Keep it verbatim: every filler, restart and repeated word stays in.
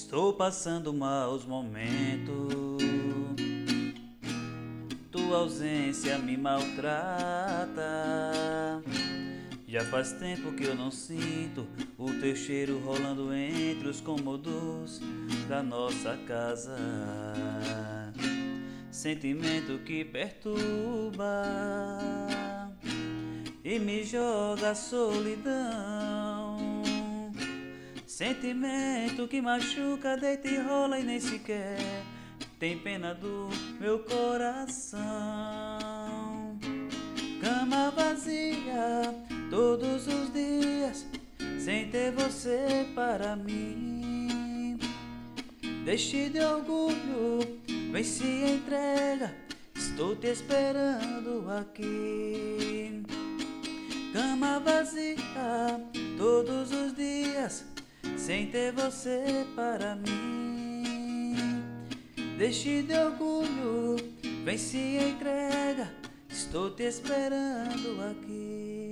Estou passando maus momentos, tua ausência me maltrata. Já faz tempo que eu não sinto o teu cheiro rolando entre os cômodos da nossa casa. Sentimento que perturba e me joga a solidão. Sentimento que machuca, deita e rola e nem sequer tem pena do meu coração. Cama vazia todos os dias, sem ter você para mim. Deixe de orgulho, vem se entrega, estou te esperando aqui. Cama vazia todos os dias, sem ter você para mim. Deixe de orgulho, vem se entrega, estou te esperando aqui.